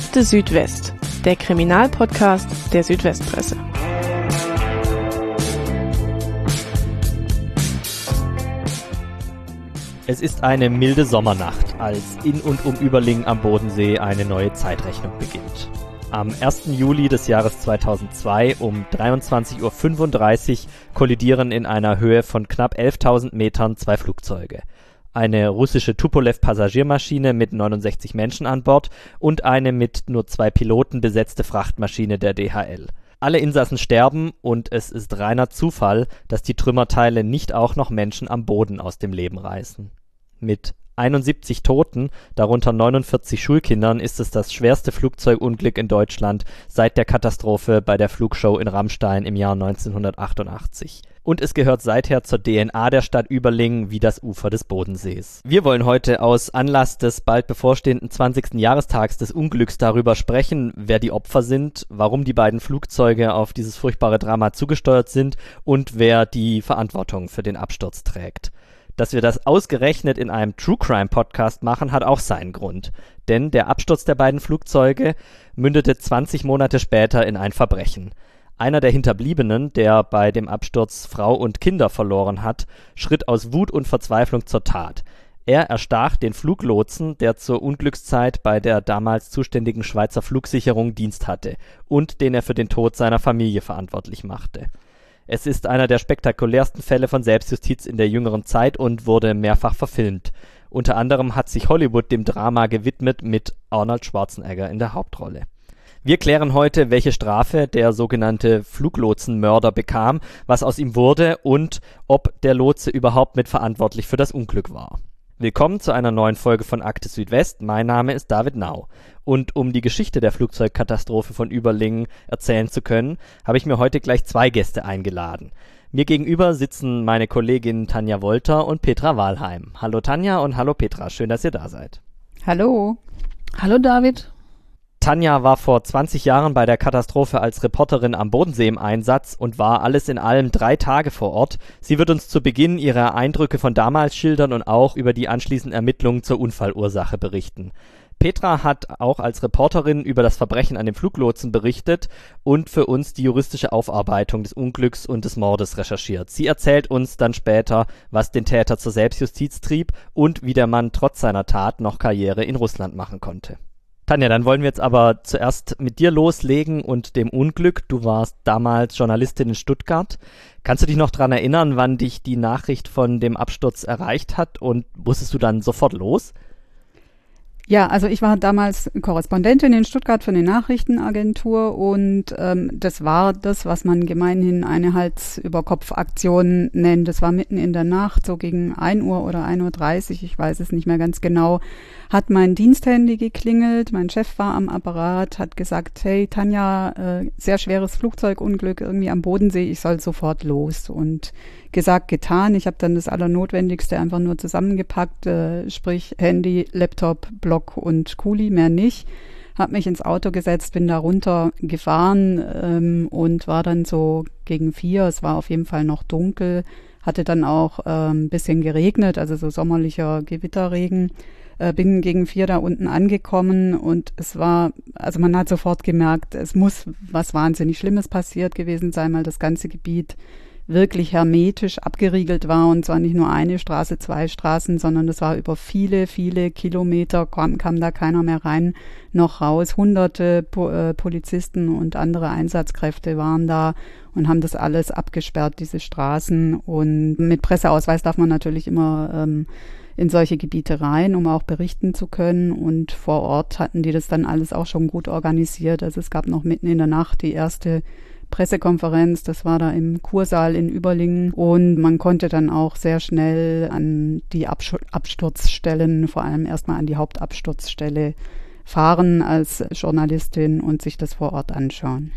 Akte Südwest, der Kriminalpodcast der Südwestpresse. Es ist eine milde Sommernacht, als in und um Überlingen am Bodensee eine neue Zeitrechnung beginnt. Am 1. Juli des Jahres 2002 um 23:35 Uhr kollidieren in einer Höhe von knapp 11.000 Metern zwei Flugzeuge. Eine russische Tupolew-Passagiermaschine mit 69 Menschen an Bord und eine mit nur 2 Piloten besetzte Frachtmaschine der DHL. Alle Insassen sterben und es ist reiner Zufall, dass die Trümmerteile nicht auch noch Menschen am Boden aus dem Leben reißen. Mit 71 Toten, darunter 49 Schulkindern, ist es das schwerste Flugzeugunglück in Deutschland seit der Katastrophe bei der Flugshow in Ramstein im Jahr 1988. Und es gehört seither zur DNA der Stadt Überlingen wie das Ufer des Bodensees. Wir wollen heute aus Anlass des bald bevorstehenden 20. Jahrestags des Unglücks darüber sprechen, wer die Opfer sind, warum die beiden Flugzeuge auf dieses furchtbare Drama zugesteuert sind und wer die Verantwortung für den Absturz trägt. Dass wir das ausgerechnet in einem True Crime Podcast machen, hat auch seinen Grund. Denn der Absturz der beiden Flugzeuge mündete 20 Monate später in ein Verbrechen. Einer der Hinterbliebenen, der bei dem Absturz Frau und Kinder verloren hat, schritt aus Wut und Verzweiflung zur Tat. Er erstach den Fluglotsen, der zur Unglückszeit bei der damals zuständigen Schweizer Flugsicherung Dienst hatte und den er für den Tod seiner Familie verantwortlich machte. Es ist einer der spektakulärsten Fälle von Selbstjustiz in der jüngeren Zeit und wurde mehrfach verfilmt. Unter anderem hat sich Hollywood dem Drama gewidmet mit Arnold Schwarzenegger in der Hauptrolle. Wir klären heute, welche Strafe der sogenannte Fluglotsenmörder bekam, was aus ihm wurde und ob der Lotse überhaupt mitverantwortlich für das Unglück war. Willkommen zu einer neuen Folge von Akte Südwest. Mein Name ist David Nau. Und um die Geschichte der Flugzeugkatastrophe von Überlingen erzählen zu können, habe ich mir heute gleich 2 Gäste eingeladen. Mir gegenüber sitzen meine Kolleginnen Tanja Wolter und Petra Wahlheim. Hallo Tanja und hallo Petra, schön, dass ihr da seid. Hallo. Hallo David. Tanja war vor 20 Jahren bei der Katastrophe als Reporterin am Bodensee im Einsatz und war alles in allem 3 Tage vor Ort. Sie wird uns zu Beginn ihre Eindrücke von damals schildern und auch über die anschließenden Ermittlungen zur Unfallursache berichten. Petra hat auch als Reporterin über das Verbrechen an dem Fluglotsen berichtet und für uns die juristische Aufarbeitung des Unglücks und des Mordes recherchiert. Sie erzählt uns dann später, was den Täter zur Selbstjustiz trieb und wie der Mann trotz seiner Tat noch Karriere in Russland machen konnte. Tanja, dann wollen wir jetzt aber zuerst mit dir loslegen und dem Unglück. Du warst damals Journalistin in Stuttgart. Kannst du dich noch daran erinnern, wann dich die Nachricht von dem Absturz erreicht hat und musstest du dann sofort los? Ja, also ich war damals Korrespondentin in Stuttgart für eine Nachrichtenagentur und das war das, was man gemeinhin eine Hals-über-Kopf-Aktion nennt. Das war mitten in der Nacht, so gegen 1 Uhr oder 1:30 Uhr, ich weiß es nicht mehr ganz genau, hat mein Diensthandy geklingelt, mein Chef war am Apparat, hat gesagt, hey Tanja, sehr schweres Flugzeugunglück irgendwie am Bodensee, ich soll sofort los. Und gesagt, getan. Ich habe dann das Allernotwendigste einfach nur zusammengepackt, sprich Handy, Laptop, Block und Kuli, mehr nicht. Habe mich ins Auto gesetzt, bin da runter gefahren und war dann so gegen 4. Es war auf jeden Fall noch dunkel, hatte dann auch ein bisschen geregnet, also so sommerlicher Gewitterregen. Bin gegen 4 da unten angekommen und es war, also man hat sofort gemerkt, es muss was wahnsinnig Schlimmes passiert gewesen sein, weil das ganze Gebiet wirklich hermetisch abgeriegelt war und zwar nicht nur eine Straße, 2 Straßen, sondern das war über viele, viele Kilometer, kam da keiner mehr rein, noch raus. Hunderte Polizisten und andere Einsatzkräfte waren da und haben das alles abgesperrt, diese Straßen. Und mit Presseausweis darf man natürlich immer in solche Gebiete rein, um auch berichten zu können. Und vor Ort hatten die das dann alles auch schon gut organisiert. Also es gab noch mitten in der Nacht die erste Pressekonferenz, das war da im Kursaal in Überlingen und man konnte dann auch sehr schnell an die Absturzstellen, vor allem erstmal an die Hauptabsturzstelle fahren als Journalistin und sich das vor Ort anschauen.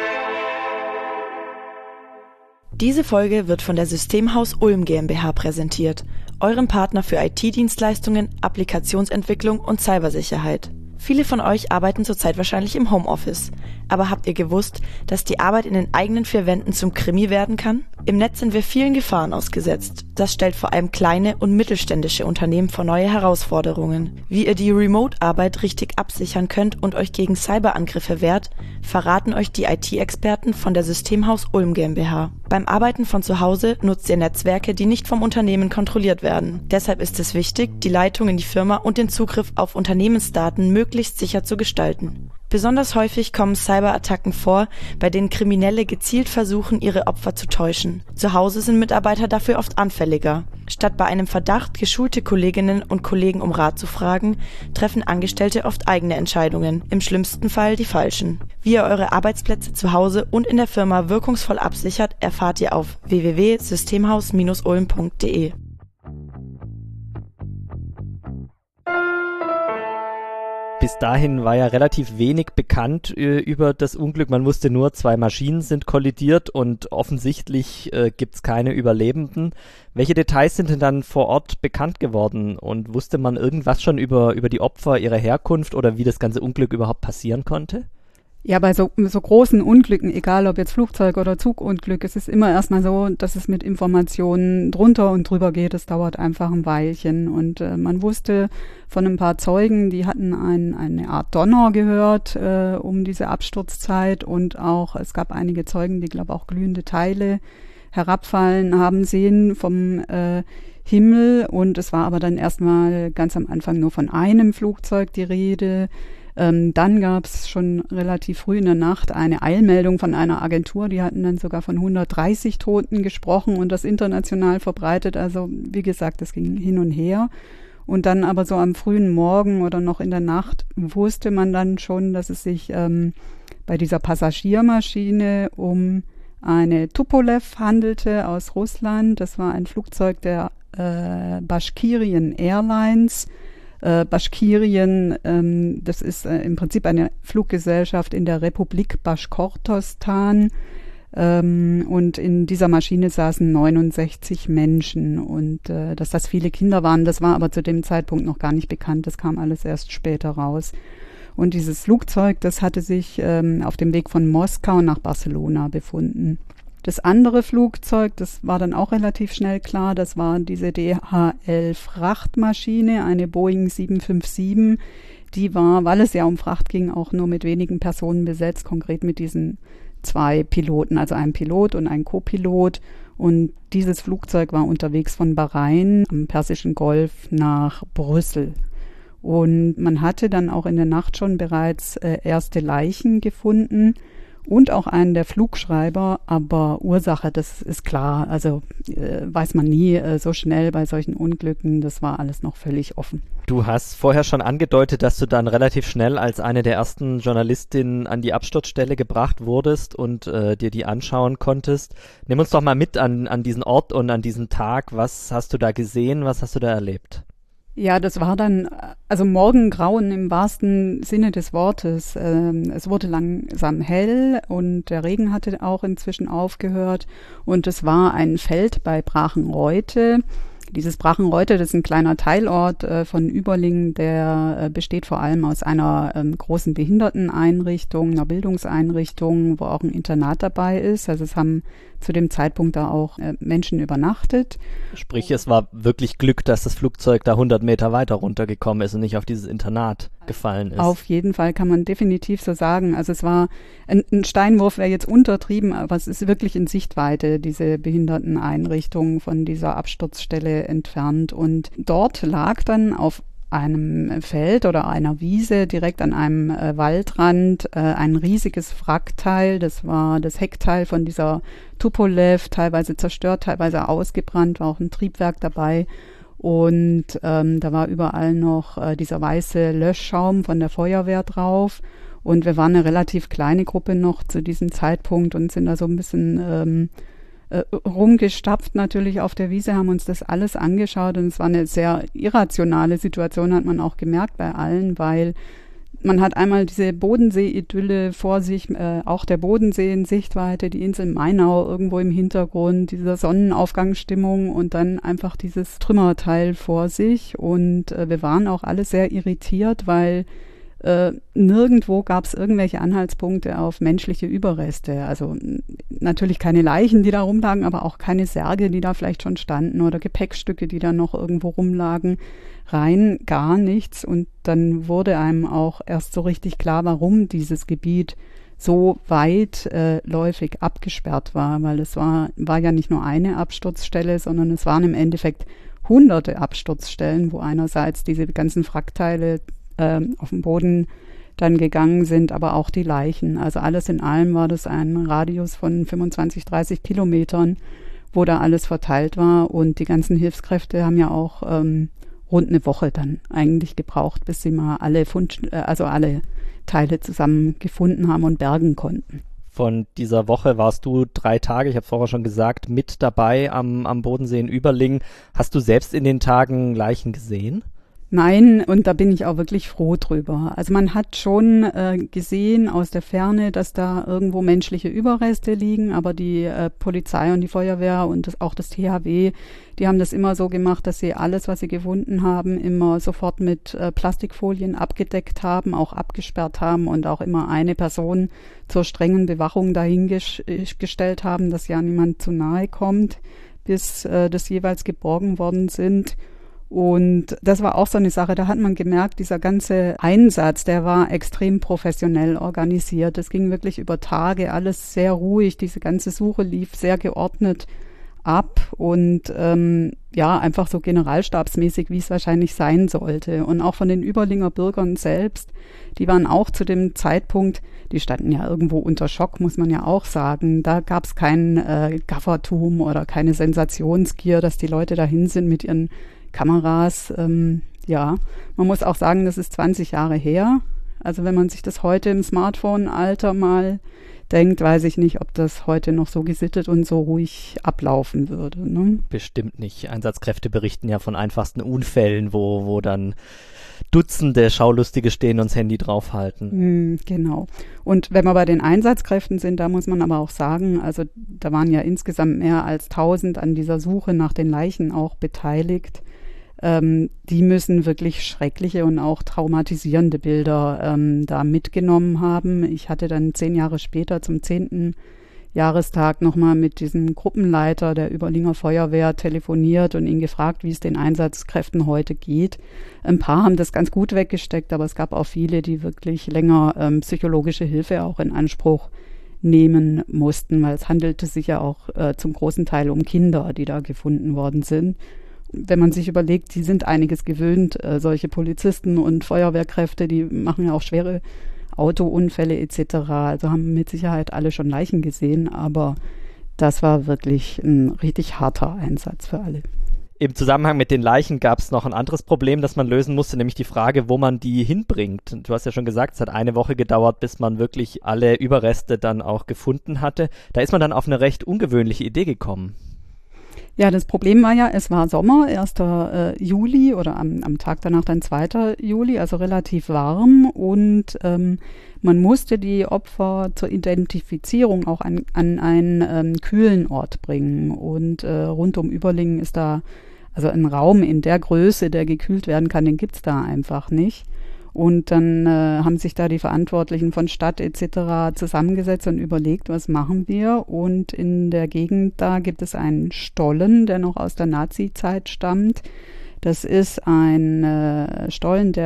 Diese Folge wird von der Systemhaus Ulm GmbH präsentiert, eurem Partner für IT-Dienstleistungen, Applikationsentwicklung und Cybersicherheit. Viele von euch arbeiten zurzeit wahrscheinlich im Homeoffice. Aber habt ihr gewusst, dass die Arbeit in den eigenen 4 Wänden zum Krimi werden kann? Im Netz sind wir vielen Gefahren ausgesetzt. Das stellt vor allem kleine und mittelständische Unternehmen vor neue Herausforderungen. Wie ihr die Remote-Arbeit richtig absichern könnt und euch gegen Cyberangriffe wehrt, verraten euch die IT-Experten von der Systemhaus Ulm GmbH. Beim Arbeiten von zu Hause nutzt ihr Netzwerke, die nicht vom Unternehmen kontrolliert werden. Deshalb ist es wichtig, die Leitung in die Firma und den Zugriff auf Unternehmensdaten möglichst sicher zu gestalten. Besonders häufig kommen Cyberattacken vor, bei denen Kriminelle gezielt versuchen, ihre Opfer zu täuschen. Zu Hause sind Mitarbeiter dafür oft anfälliger. Statt bei einem Verdacht geschulte Kolleginnen und Kollegen um Rat zu fragen, treffen Angestellte oft eigene Entscheidungen, im schlimmsten Fall die falschen. Wie ihr eure Arbeitsplätze zu Hause und in der Firma wirkungsvoll absichert, erfahrt ihr auf www.systemhaus-ulm.de. Bis dahin war ja relativ wenig bekannt über das Unglück. Man wusste nur, 2 Maschinen sind kollidiert und offensichtlich gibt es keine Überlebenden. Welche Details sind denn dann vor Ort bekannt geworden und wusste man irgendwas schon über die Opfer, ihre Herkunft oder wie das ganze Unglück überhaupt passieren konnte? Ja, bei so großen Unglücken, egal ob jetzt Flugzeug- oder Zugunglück, es ist immer erstmal so, dass es mit Informationen drunter und drüber geht. Es dauert einfach ein Weilchen. Und man wusste von ein paar Zeugen, die hatten eine Art Donner gehört um diese Absturzzeit. Und auch, es gab einige Zeugen, die, glaube ich, auch glühende Teile herabfallen haben sehen vom Himmel. Und es war aber dann erstmal ganz am Anfang nur von einem Flugzeug die Rede. Dann gab es schon relativ früh in der Nacht eine Eilmeldung von einer Agentur, die hatten dann sogar von 130 Toten gesprochen und das international verbreitet. Also wie gesagt, das ging hin und her. Und dann aber so am frühen Morgen oder noch in der Nacht wusste man dann schon, dass es sich bei dieser Passagiermaschine um eine Tupolev handelte aus Russland. Das war ein Flugzeug der Bashkirian Airlines. Baschkirien, das ist im Prinzip eine Fluggesellschaft in der Republik Baschkortostan und in dieser Maschine saßen 69 Menschen und dass das viele Kinder waren, das war aber zu dem Zeitpunkt noch gar nicht bekannt, das kam alles erst später raus. Und dieses Flugzeug, das hatte sich auf dem Weg von Moskau nach Barcelona befunden. Das andere Flugzeug, das war dann auch relativ schnell klar, das war diese DHL-Frachtmaschine, eine Boeing 757. Die war, weil es ja um Fracht ging, auch nur mit wenigen Personen besetzt, konkret mit diesen 2 Piloten, also einem Pilot und einem Co-Pilot. Und dieses Flugzeug war unterwegs von Bahrain am Persischen Golf nach Brüssel. Und man hatte dann auch in der Nacht schon bereits erste Leichen gefunden. Und auch einen der Flugschreiber, aber Ursache, das ist klar, also weiß man nie so schnell bei solchen Unglücken, das war alles noch völlig offen. Du hast vorher schon angedeutet, dass du dann relativ schnell als eine der ersten Journalistinnen an die Absturzstelle gebracht wurdest und dir die anschauen konntest. Nimm uns doch mal mit an diesen Ort und an diesen Tag. Was hast du da gesehen, was hast du da erlebt? Ja, das war dann, also Morgengrauen im wahrsten Sinne des Wortes. Es wurde langsam hell und der Regen hatte auch inzwischen aufgehört und es war ein Feld bei Brachenreute. Dieses Brachenreute, das ist ein kleiner Teilort von Überlingen, der besteht vor allem aus einer großen Behinderteneinrichtung, einer Bildungseinrichtung, wo auch ein Internat dabei ist. Also es haben zu dem Zeitpunkt da auch Menschen übernachtet. Sprich, es war wirklich Glück, dass das Flugzeug da 100 Meter weiter runtergekommen ist und nicht auf dieses Internat gefallen ist. Auf jeden Fall kann man definitiv so sagen. Also es war ein Steinwurf, wäre jetzt untertrieben, aber es ist wirklich in Sichtweite, diese Behinderteneinrichtung von dieser Absturzstelle entfernt. Und dort lag dann auf einem Feld oder einer Wiese direkt an einem Waldrand ein riesiges Wrackteil. Das war das Heckteil von dieser Tupolev, teilweise zerstört, teilweise ausgebrannt, war auch ein Triebwerk dabei. Und da war überall noch dieser weiße Löschschaum von der Feuerwehr drauf. Und wir waren eine relativ kleine Gruppe noch zu diesem Zeitpunkt und sind da so ein bisschen rumgestapft natürlich auf der Wiese, haben uns das alles angeschaut und es war eine sehr irrationale Situation, hat man auch gemerkt bei allen, weil man hat einmal diese Bodensee-Idylle vor sich, auch der Bodensee in Sichtweite, die Insel Mainau irgendwo im Hintergrund, dieser Sonnenaufgangsstimmung und dann einfach dieses Trümmerteil vor sich und wir waren auch alle sehr irritiert, weil Nirgendwo gab es irgendwelche Anhaltspunkte auf menschliche Überreste. Also natürlich keine Leichen, die da rumlagen, aber auch keine Särge, die da vielleicht schon standen oder Gepäckstücke, die da noch irgendwo rumlagen. Rein gar nichts. Und dann wurde einem auch erst so richtig klar, warum dieses Gebiet so weitläufig abgesperrt war, weil es war ja nicht nur eine Absturzstelle, sondern es waren im Endeffekt hunderte Absturzstellen, wo einerseits diese ganzen Wrackteile auf dem Boden dann gegangen sind, aber auch die Leichen. Also alles in allem war das ein Radius von 25, 30 Kilometern, wo da alles verteilt war. Und die ganzen Hilfskräfte haben ja auch rund eine Woche dann eigentlich gebraucht, bis sie mal alle Teile zusammen gefunden haben und bergen konnten. Von dieser Woche warst du 3 Tage, ich habe es vorher schon gesagt, mit dabei am Bodensee in Überlingen. Hast du selbst in den Tagen Leichen gesehen? Nein, und da bin ich auch wirklich froh drüber. Also man hat schon gesehen aus der Ferne, dass da irgendwo menschliche Überreste liegen, aber die Polizei und die Feuerwehr und auch das THW, die haben das immer so gemacht, dass sie alles, was sie gefunden haben, immer sofort mit Plastikfolien abgedeckt haben, auch abgesperrt haben und auch immer eine Person zur strengen Bewachung dahingestellt haben, dass ja niemand zu nahe kommt, bis das jeweils geborgen worden sind. Und das war auch so eine Sache, da hat man gemerkt, dieser ganze Einsatz, der war extrem professionell organisiert. Es ging wirklich über Tage, alles sehr ruhig, diese ganze Suche lief sehr geordnet ab und einfach so generalstabsmäßig, wie es wahrscheinlich sein sollte. Und auch von den Überlinger Bürgern selbst, die waren auch zu dem Zeitpunkt, die standen ja irgendwo unter Schock, muss man ja auch sagen. Da gab es kein Gaffertum oder keine Sensationsgier, dass die Leute dahin sind mit ihren Kameras. Man muss auch sagen, das ist 20 Jahre her. Also wenn man sich das heute im Smartphone-Alter mal denkt, weiß ich nicht, ob das heute noch so gesittet und so ruhig ablaufen würde. Ne? Bestimmt nicht. Einsatzkräfte berichten ja von einfachsten Unfällen, wo dann Dutzende Schaulustige stehen und das Handy draufhalten. Genau. Und wenn wir bei den Einsatzkräften sind, da muss man aber auch sagen, also da waren ja insgesamt mehr als 1000 an dieser Suche nach den Leichen auch beteiligt. Die müssen wirklich schreckliche und auch traumatisierende Bilder da mitgenommen haben. Ich hatte dann 10 Jahre später zum 10. Jahrestag nochmal mit diesem Gruppenleiter der Überlinger Feuerwehr telefoniert und ihn gefragt, wie es den Einsatzkräften heute geht. Ein paar haben das ganz gut weggesteckt, aber es gab auch viele, die wirklich länger psychologische Hilfe auch in Anspruch nehmen mussten, weil es handelte sich ja auch zum großen Teil um Kinder, die da gefunden worden sind. Wenn man sich überlegt, die sind einiges gewöhnt, solche Polizisten und Feuerwehrkräfte, die machen ja auch schwere Autounfälle etc. Also haben mit Sicherheit alle schon Leichen gesehen, aber das war wirklich ein richtig harter Einsatz für alle. Im Zusammenhang mit den Leichen gab es noch ein anderes Problem, das man lösen musste, nämlich die Frage, wo man die hinbringt. Du hast ja schon gesagt, es hat eine Woche gedauert, bis man wirklich alle Überreste dann auch gefunden hatte. Da ist man dann auf eine recht ungewöhnliche Idee gekommen. Ja, das Problem war ja, es war Sommer, 1. Juli oder am Tag danach dann 2. Juli, also relativ warm und man musste die Opfer zur Identifizierung auch an einen kühlen Ort bringen und rund um Überlingen ist da, also ein Raum in der Größe, der gekühlt werden kann, den gibt's da einfach nicht. Und dann haben sich da die Verantwortlichen von Stadt etc. zusammengesetzt und überlegt, was machen wir. Und in der Gegend da gibt es einen Stollen, der noch aus der Nazi-Zeit stammt. Das ist ein Stollen, der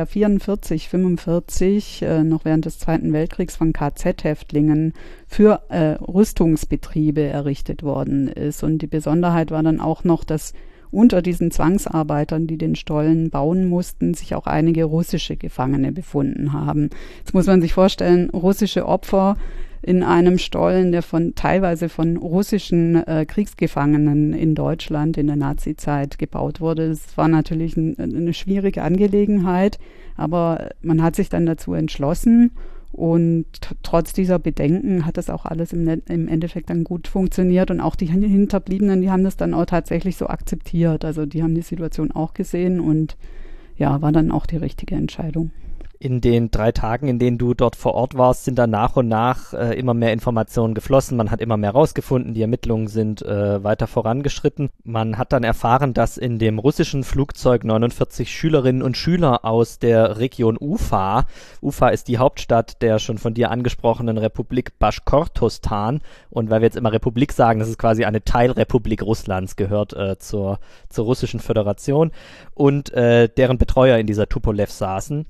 45 noch während des Zweiten Weltkriegs von KZ-Häftlingen für Rüstungsbetriebe errichtet worden ist. Und die Besonderheit war dann auch noch, dass unter diesen Zwangsarbeitern, die den Stollen bauen mussten, sich auch einige russische Gefangene befunden haben. Jetzt muss man sich vorstellen, russische Opfer in einem Stollen, der teilweise von russischen Kriegsgefangenen in Deutschland in der Nazizeit gebaut wurde. Das war natürlich eine schwierige Angelegenheit, aber man hat sich dann dazu entschlossen. Und trotz dieser Bedenken hat das auch alles im Endeffekt dann gut funktioniert und auch die Hinterbliebenen, die haben das dann auch tatsächlich so akzeptiert. Also die haben die Situation auch gesehen und ja, war dann auch die richtige Entscheidung. In den 3 Tagen, in denen du dort vor Ort warst, sind dann nach und nach immer mehr Informationen geflossen. Man hat immer mehr rausgefunden, die Ermittlungen sind weiter vorangeschritten. Man hat dann erfahren, dass in dem russischen Flugzeug 49 Schülerinnen und Schüler aus der Region Ufa ist die Hauptstadt der schon von dir angesprochenen Republik Baschkortostan. Und weil wir jetzt immer Republik sagen, das ist quasi eine Teilrepublik Russlands, gehört zur Russischen Föderation. Und deren Betreuer in dieser Tupolev saßen.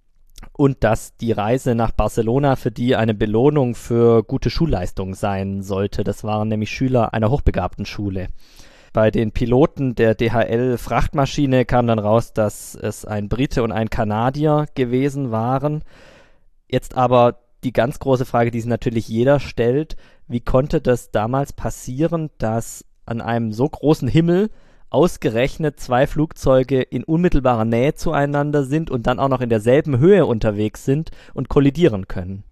Und dass die Reise nach Barcelona für die eine Belohnung für gute Schulleistung sein sollte. Das waren nämlich Schüler einer hochbegabten Schule. Bei den Piloten der DHL-Frachtmaschine kam dann raus, dass es ein Brite und ein Kanadier gewesen waren. Jetzt aber die ganz große Frage, die sich natürlich jeder stellt: Wie konnte das damals passieren, dass an einem so großen Himmel ausgerechnet 2 Flugzeuge in unmittelbarer Nähe zueinander sind und dann auch noch in derselben Höhe unterwegs sind und kollidieren können?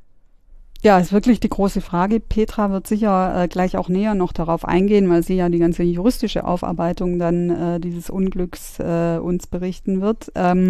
Ja, ist wirklich die große Frage. Petra wird sicher gleich auch näher noch darauf eingehen, weil sie ja die ganze juristische Aufarbeitung dann dieses Unglücks uns berichten wird.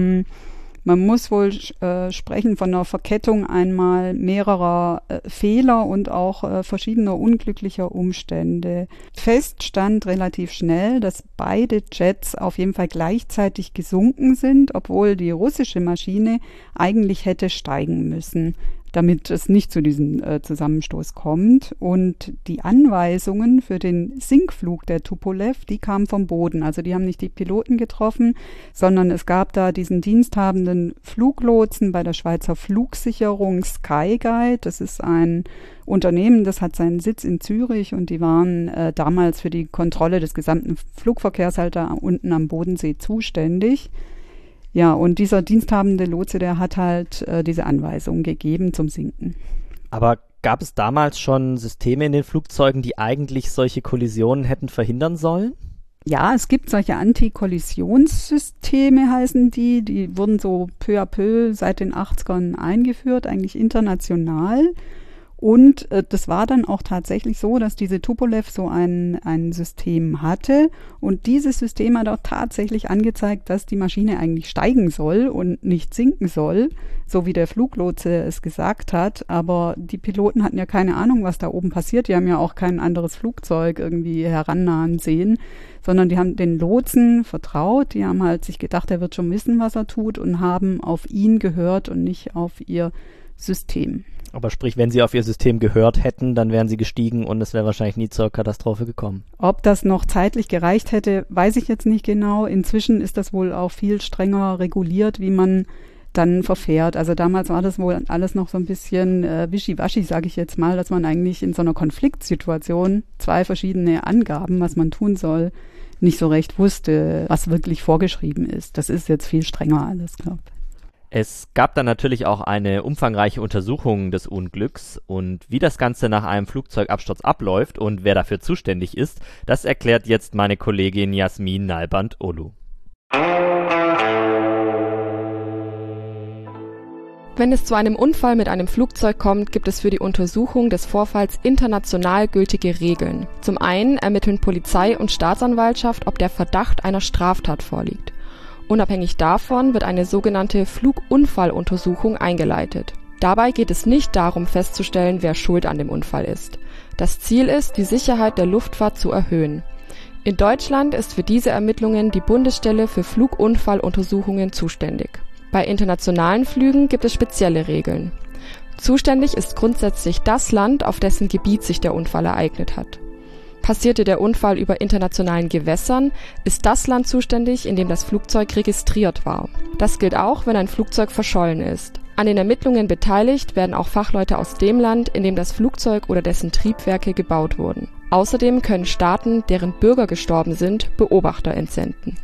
Man muss wohl sprechen von einer Verkettung einmal mehrerer Fehler und auch verschiedener unglücklicher Umstände. Fest stand relativ schnell, dass beide Jets auf jeden Fall gleichzeitig gesunken sind, obwohl die russische Maschine eigentlich hätte steigen müssen, damit es nicht zu diesem Zusammenstoß kommt. Und die Anweisungen für den Sinkflug der Tupolev, die kamen vom Boden. Also die haben nicht die Piloten getroffen, sondern es gab da diesen diensthabenden Fluglotsen bei der Schweizer Flugsicherung Skyguide. Das ist ein Unternehmen, das hat seinen Sitz in Zürich und die waren damals für die Kontrolle des gesamten Flugverkehrs halt da unten am Bodensee zuständig. Ja, und dieser diensthabende Lotse, der hat halt diese Anweisung gegeben zum Sinken. Aber gab es damals schon Systeme in den Flugzeugen, die eigentlich solche Kollisionen hätten verhindern sollen? Ja, es gibt solche Antikollisionssysteme, heißen die. Die wurden so peu à peu seit den 80ern eingeführt, eigentlich international. Und das war dann auch tatsächlich so, dass diese Tupolev so ein System hatte. Und dieses System hat auch tatsächlich angezeigt, dass die Maschine eigentlich steigen soll und nicht sinken soll, so wie der Fluglotse es gesagt hat. Aber die Piloten hatten ja keine Ahnung, was da oben passiert. Die haben ja auch kein anderes Flugzeug irgendwie herannahen sehen, sondern die haben den Lotsen vertraut. Die haben halt sich gedacht, er wird schon wissen, was er tut, und haben auf ihn gehört und nicht auf ihr System. Aber sprich, wenn sie auf ihr System gehört hätten, dann wären sie gestiegen und es wäre wahrscheinlich nie zur Katastrophe gekommen. Ob das noch zeitlich gereicht hätte, weiß ich jetzt nicht genau. Inzwischen ist das wohl auch viel strenger reguliert, wie man dann verfährt. Also damals war das wohl alles noch so ein bisschen wischiwaschi, sage ich jetzt mal, dass man eigentlich in so einer Konfliktsituation 2 verschiedene Angaben, was man tun soll, nicht so recht wusste, was wirklich vorgeschrieben ist. Das ist jetzt viel strenger alles, glaube ich. Es gab dann natürlich auch eine umfangreiche Untersuchung des Unglücks, und wie das Ganze nach einem Flugzeugabsturz abläuft und wer dafür zuständig ist, das erklärt jetzt meine Kollegin Jasmin Nalband-Olu. Wenn es zu einem Unfall mit einem Flugzeug kommt, gibt es für die Untersuchung des Vorfalls international gültige Regeln. Zum einen ermitteln Polizei und Staatsanwaltschaft, ob der Verdacht einer Straftat vorliegt. Unabhängig davon wird eine sogenannte Flugunfalluntersuchung eingeleitet. Dabei geht es nicht darum festzustellen, wer schuld an dem Unfall ist. Das Ziel ist, die Sicherheit der Luftfahrt zu erhöhen. In Deutschland ist für diese Ermittlungen die Bundesstelle für Flugunfalluntersuchungen zuständig. Bei internationalen Flügen gibt es spezielle Regeln. Zuständig ist grundsätzlich das Land, auf dessen Gebiet sich der Unfall ereignet hat. Passierte der Unfall über internationalen Gewässern, ist das Land zuständig, in dem das Flugzeug registriert war. Das gilt auch, wenn ein Flugzeug verschollen ist. An den Ermittlungen beteiligt werden auch Fachleute aus dem Land, in dem das Flugzeug oder dessen Triebwerke gebaut wurden. Außerdem können Staaten, deren Bürger gestorben sind, Beobachter entsenden.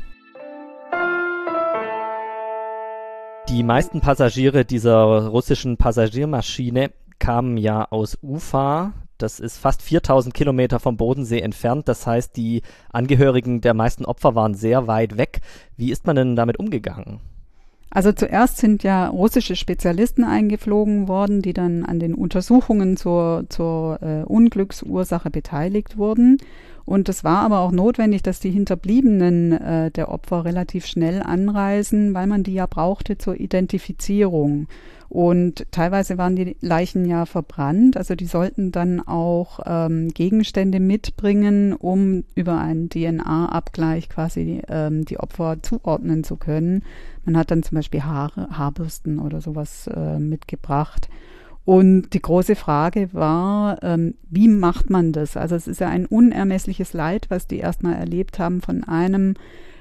Die meisten Passagiere dieser russischen Passagiermaschine kamen ja aus Ufa. Das ist fast 4000 Kilometer vom Bodensee entfernt. Das heißt, die Angehörigen der meisten Opfer waren sehr weit weg. Wie ist man denn damit umgegangen? Also zuerst sind ja russische Spezialisten eingeflogen worden, die dann an den Untersuchungen zur Unglücksursache beteiligt wurden. Und es war aber auch notwendig, dass die Hinterbliebenen der Opfer relativ schnell anreisen, weil man die ja brauchte zur Identifizierung. Und teilweise waren die Leichen ja verbrannt, also die sollten dann auch Gegenstände mitbringen, um über einen DNA-Abgleich quasi die Opfer zuordnen zu können. Man hat dann zum Beispiel Haarbürsten oder sowas mitgebracht. Und die große Frage war, wie macht man das? Also es ist ja ein unermessliches Leid, was die erstmal erlebt haben, von einem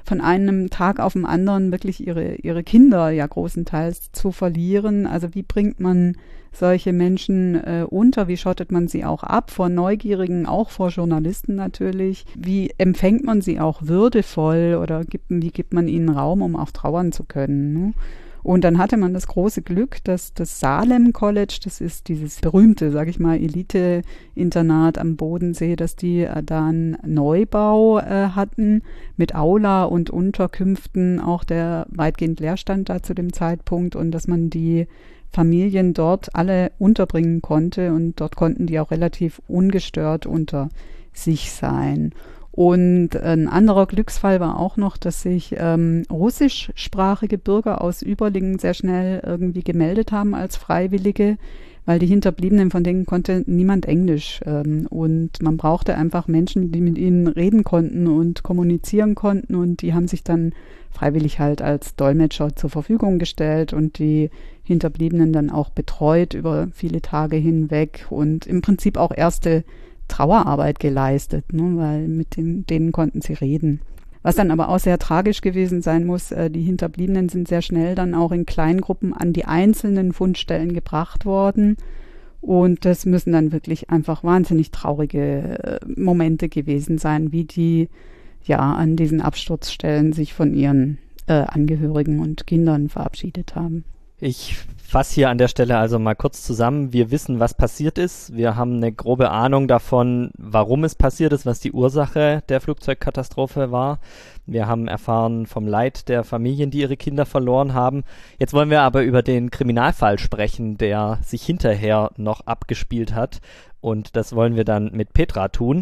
Tag auf den anderen wirklich ihre Kinder ja großenteils zu verlieren. Also wie bringt man solche Menschen unter? Wie schottet man sie auch ab vor Neugierigen, auch vor Journalisten natürlich? Wie empfängt man sie auch würdevoll oder wie gibt man ihnen Raum, um auch trauern zu können? Ne? Und dann hatte man das große Glück, dass das Salem College, das ist dieses berühmte, sage ich mal, Elite-Internat am Bodensee, dass die da einen Neubau hatten mit Aula und Unterkünften, auch der weitgehend leer stand da zu dem Zeitpunkt und dass man die Familien dort alle unterbringen konnte und dort konnten die auch relativ ungestört unter sich sein. Und ein anderer Glücksfall war auch noch, dass sich russischsprachige Bürger aus Überlingen sehr schnell irgendwie gemeldet haben als Freiwillige, weil die Hinterbliebenen, von denen konnte niemand Englisch. Und man brauchte einfach Menschen, die mit ihnen reden konnten und kommunizieren konnten. Und die haben sich dann freiwillig halt als Dolmetscher zur Verfügung gestellt und die Hinterbliebenen dann auch betreut über viele Tage hinweg und im Prinzip auch erste Trauerarbeit geleistet, ne, weil mit denen konnten sie reden. Was dann aber auch sehr tragisch gewesen sein muss, die Hinterbliebenen sind sehr schnell dann auch in Kleingruppen an die einzelnen Fundstellen gebracht worden und das müssen dann wirklich einfach wahnsinnig traurige Momente gewesen sein, wie die ja an diesen Absturzstellen sich von ihren Angehörigen und Kindern verabschiedet haben. Ich fasse hier an der Stelle also mal kurz zusammen. Wir wissen, was passiert ist. Wir haben eine grobe Ahnung davon, warum es passiert ist, was die Ursache der Flugzeugkatastrophe war. Wir haben erfahren vom Leid der Familien, die ihre Kinder verloren haben. Jetzt wollen wir aber über den Kriminalfall sprechen, der sich hinterher noch abgespielt hat. Und das wollen wir dann mit Petra tun.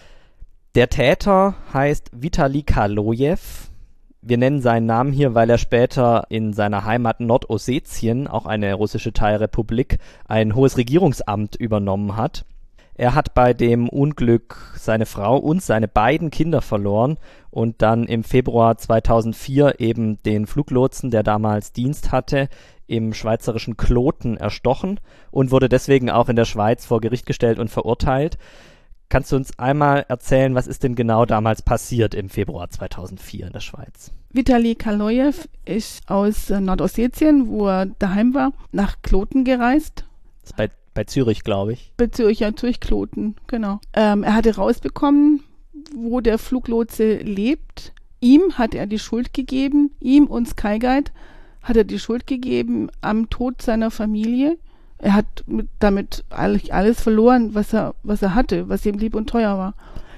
Der Täter heißt Vitali Kalojew. Wir nennen seinen Namen hier, weil er später in seiner Heimat Nordossetien, auch eine russische Teilrepublik, ein hohes Regierungsamt übernommen hat. Er hat bei dem Unglück seine Frau und seine beiden Kinder verloren und dann im Februar 2004 eben den Fluglotsen, der damals Dienst hatte, im schweizerischen Kloten erstochen und wurde deswegen auch in der Schweiz vor Gericht gestellt und verurteilt. Kannst du uns einmal erzählen, was ist denn genau damals passiert im Februar 2004 in der Schweiz? Vitali Kalojew ist aus Nordossetien, wo er daheim war, nach Kloten gereist. Das ist bei Zürich, glaube ich. Bei Zürich, ja, Zürich-Kloten, genau. Er hatte rausbekommen, wo der Fluglotse lebt. Ihm hat er die Schuld gegeben, ihm und Skyguide hat er die Schuld gegeben am Tod seiner Familie. Er hat damit eigentlich alles verloren, was er hatte, was ihm lieb und teuer war.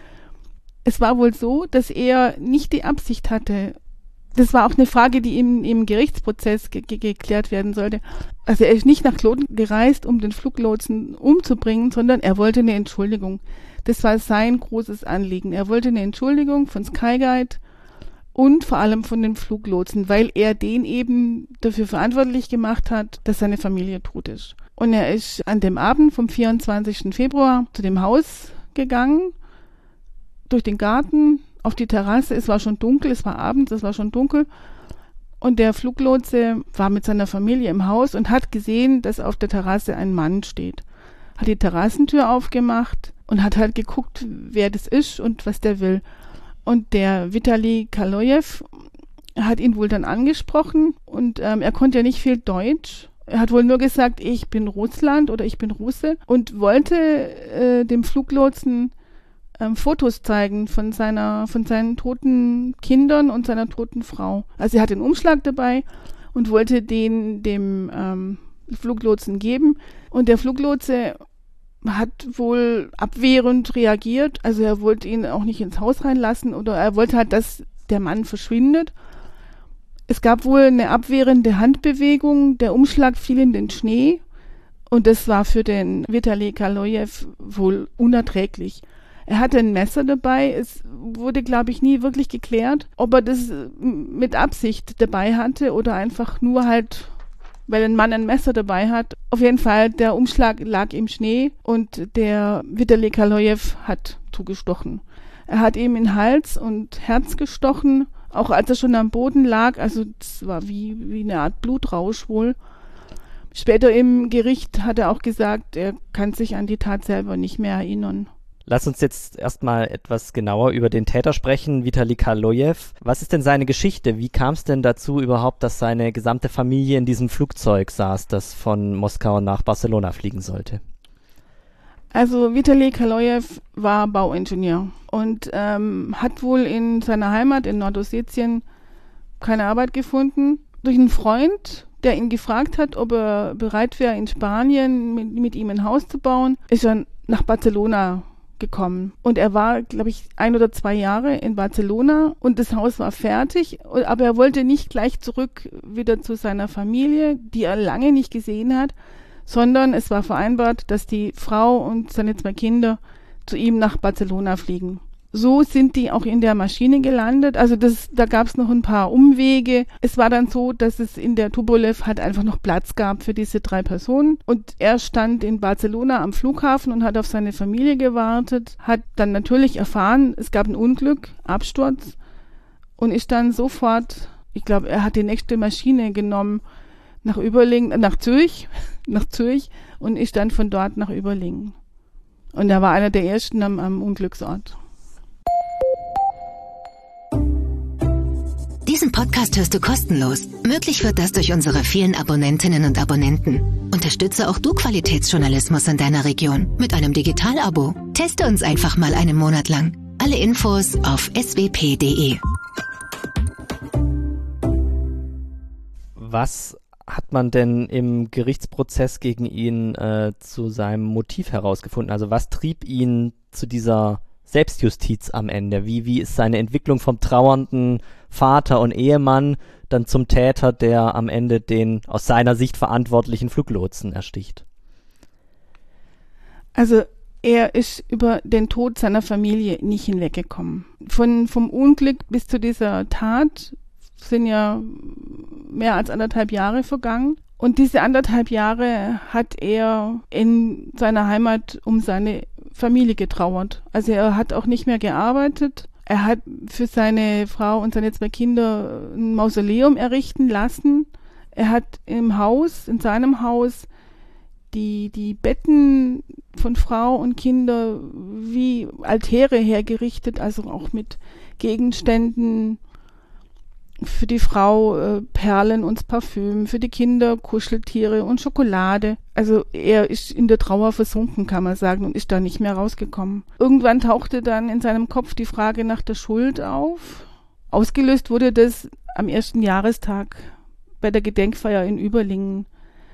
Es war wohl so, dass er nicht die Absicht hatte. Das war auch eine Frage, die im Gerichtsprozess geklärt werden sollte. Also er ist nicht nach Kloten gereist, um den Fluglotsen umzubringen, sondern er wollte eine Entschuldigung. Das war sein großes Anliegen. Er wollte eine Entschuldigung von Skyguide und vor allem von den Fluglotsen, weil er den eben dafür verantwortlich gemacht hat, dass seine Familie tot ist. Und er ist an dem Abend vom 24. Februar zu dem Haus gegangen, durch den Garten, auf die Terrasse. Es war schon dunkel, es war abends, es war schon dunkel. Und der Fluglotse war mit seiner Familie im Haus und hat gesehen, dass auf der Terrasse ein Mann steht. Hat die Terrassentür aufgemacht und hat halt geguckt, wer das ist und was der will. Und der Vitali Kalojew hat ihn wohl dann angesprochen und er konnte ja nicht viel Deutsch. Er hat wohl nur gesagt, ich bin Russland oder ich bin Russe und wollte dem Fluglotsen Fotos zeigen von seinen toten Kindern und seiner toten Frau. Also er hat den Umschlag dabei und wollte den dem Fluglotsen geben. Und der Fluglotse hat wohl abwehrend reagiert. Also er wollte ihn auch nicht ins Haus reinlassen oder er wollte halt, dass der Mann verschwindet. Es gab wohl eine abwehrende Handbewegung, der Umschlag fiel in den Schnee und das war für den Vitali Kalojew wohl unerträglich. Er hatte ein Messer dabei, es wurde, glaube ich, nie wirklich geklärt, ob er das mit Absicht dabei hatte oder einfach nur halt, weil ein Mann ein Messer dabei hat. Auf jeden Fall, der Umschlag lag im Schnee und der Vitali Kalojew hat zugestochen. Er hat ihm in Hals und Herz gestochen, auch als er schon am Boden lag, also das war wie eine Art Blutrausch wohl. Später im Gericht hat er auch gesagt, er kann sich an die Tat selber nicht mehr erinnern. Lass uns jetzt erstmal etwas genauer über den Täter sprechen, Vitali Kalojew. Was ist denn seine Geschichte? Wie kam es denn dazu überhaupt, dass seine gesamte Familie in diesem Flugzeug saß, das von Moskau nach Barcelona fliegen sollte? Also Vitali Kalojew war Bauingenieur und hat wohl in seiner Heimat in Nordossetien keine Arbeit gefunden. Durch einen Freund, der ihn gefragt hat, ob er bereit wäre, in Spanien mit ihm ein Haus zu bauen, ist er nach Barcelona gekommen. Und er war, glaube ich, 1 oder 2 Jahre in Barcelona und das Haus war fertig, aber er wollte nicht gleich zurück wieder zu seiner Familie, die er lange nicht gesehen hat, sondern es war vereinbart, dass die Frau und seine 2 Kinder zu ihm nach Barcelona fliegen. So sind die auch in der Maschine gelandet. Also da gab es noch ein paar Umwege. Es war dann so, dass es in der Tupolev halt einfach noch Platz gab für diese 3 Personen. Und er stand in Barcelona am Flughafen und hat auf seine Familie gewartet, hat dann natürlich erfahren, es gab ein Unglück, Absturz und ist dann sofort, ich glaube, er hat die nächste Maschine genommen nach Zürich und ist dann von dort nach Überlingen. Und er war einer der ersten am Unglücksort. Diesen Podcast hörst du kostenlos. Möglich wird das durch unsere vielen Abonnentinnen und Abonnenten. Unterstütze auch du Qualitätsjournalismus in deiner Region mit einem Digital-Abo. Teste uns einfach mal einen Monat lang. Alle Infos auf swp.de. Was hat man denn im Gerichtsprozess gegen ihn zu seinem Motiv herausgefunden? Also was trieb ihn zu dieser Selbstjustiz am Ende? Wie ist seine Entwicklung vom trauernden Vater und Ehemann dann zum Täter, der am Ende den aus seiner Sicht verantwortlichen Fluglotsen ersticht? Also er ist über den Tod seiner Familie nicht hinweggekommen. Vom Unglück bis zu dieser Tat sind ja mehr als 1,5 Jahre vergangen. Und diese 1,5 Jahre hat er in seiner Heimat um seine Familie getrauert. Also er hat auch nicht mehr gearbeitet. Er hat für seine Frau und seine 2 Kinder ein Mausoleum errichten lassen. Er hat in seinem Haus, die Betten von Frau und Kinder wie Altäre hergerichtet, also auch mit Gegenständen. Für die Frau Perlen und Parfüm, für die Kinder Kuscheltiere und Schokolade. Also er ist in der Trauer versunken, kann man sagen, und ist da nicht mehr rausgekommen. Irgendwann tauchte dann in seinem Kopf die Frage nach der Schuld auf. Ausgelöst wurde das am 1. Jahrestag bei der Gedenkfeier in Überlingen.